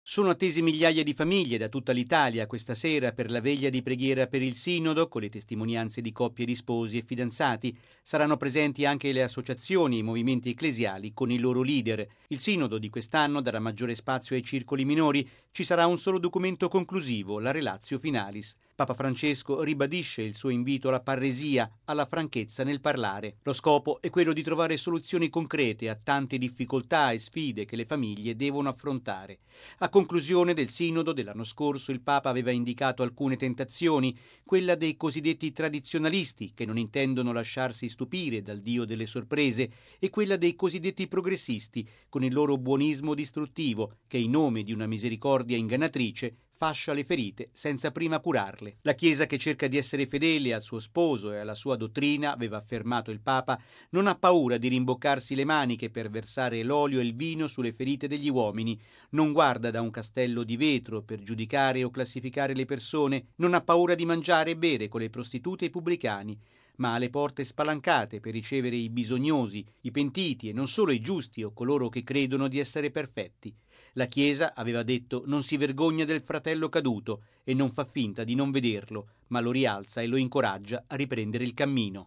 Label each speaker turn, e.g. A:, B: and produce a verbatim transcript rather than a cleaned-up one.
A: Sono attese migliaia di famiglie da tutta l'Italia questa sera per la veglia di preghiera per il Sinodo, con le testimonianze di coppie di sposi e fidanzati. Saranno presenti anche le associazioni e i movimenti ecclesiali con i loro leader. Il Sinodo di quest'anno darà maggiore spazio ai circoli minori. Ci sarà un solo documento conclusivo, la Relatio Finalis. Papa Francesco ribadisce il suo invito alla parresia, alla franchezza nel parlare. Lo scopo è quello di trovare soluzioni concrete a tante difficoltà e sfide che le famiglie devono affrontare. A conclusione del Sinodo dell'anno scorso il Papa aveva indicato alcune tentazioni, quella dei cosiddetti tradizionalisti, che non intendono lasciarsi stupire dal Dio delle sorprese, e quella dei cosiddetti progressisti, con il loro buonismo distruttivo, che in nome di una misericordia ingannatrice fascia le ferite senza prima curarle. La Chiesa, che cerca di essere fedele al suo sposo e alla sua dottrina, aveva affermato il Papa, non ha paura di rimboccarsi le maniche per versare l'olio e il vino sulle ferite degli uomini, non guarda da un castello di vetro per giudicare o classificare le persone, non ha paura di mangiare e bere con le prostitute e i pubblicani, ma ha le porte spalancate per ricevere i bisognosi, i pentiti e non solo i giusti o coloro che credono di essere perfetti. La Chiesa, aveva detto, non si vergogna del fratello caduto e non fa finta di non vederlo, ma lo rialza e lo incoraggia a riprendere il cammino.